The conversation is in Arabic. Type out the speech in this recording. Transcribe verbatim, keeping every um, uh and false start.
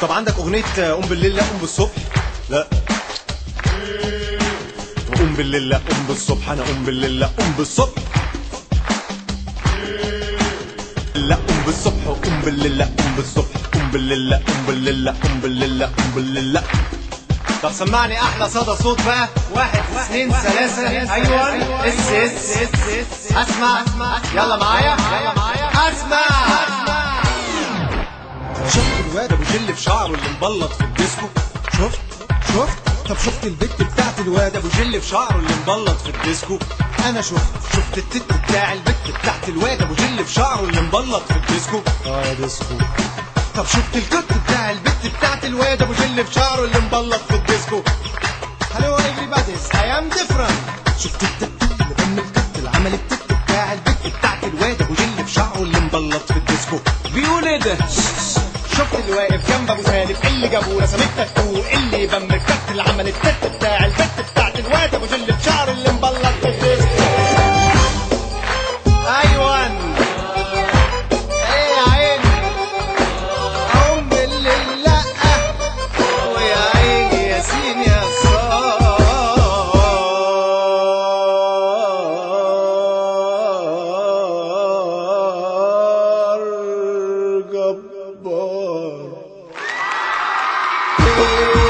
طب عندك اغنيه قوم بالليل لا قوم بالصبح؟ لا. قوم بالليل لا قوم بالصبح، انا قوم بالليل لا قوم بالصبح، لا قوم بالصبح وقوم بالليل لا قوم بالصبح، قوم بالليل لا قوم بالليل لا قوم بالليل لا قوم بالليل لا. طب سمعني احلى صدى صوت بقى. واحد اثنين ثلاثة. ايوه اس اس اس. اسمع يلا معايا يلا معايا اسمع. شفت الواد ابو جل في شعره اللي مبلط في الديسكو؟ شفت شفت طب شفت البت بتاعت الواد ابو جل في شعره اللي مبلط في الديسكو؟ انا شفت شفت التت بتاع البت بتاعت الواد ابو جل في شعره اللي مبلط في الديسكو؟ اه يا ديسكو. طب شفت الكت بتاع البت بتاعت الواد ابو جل في شعره اللي مبلط في الديسكو؟ هلو everybody's I am different. شفت التت اللي بم التت اللي عمل التت بتاع البت بتاعت الواد ابو جل في شعره اللي مبلط في الديسكو؟ بيقول ايه ده؟ شفت اللي واقف جنب ابو سالف اللي جابه رسم التاتو اللي بم التت اللي عمل التت بتاع البت بتاعت الواد ابو جل في شعره اللي مبلط في الديسكو؟ ايوه جبار.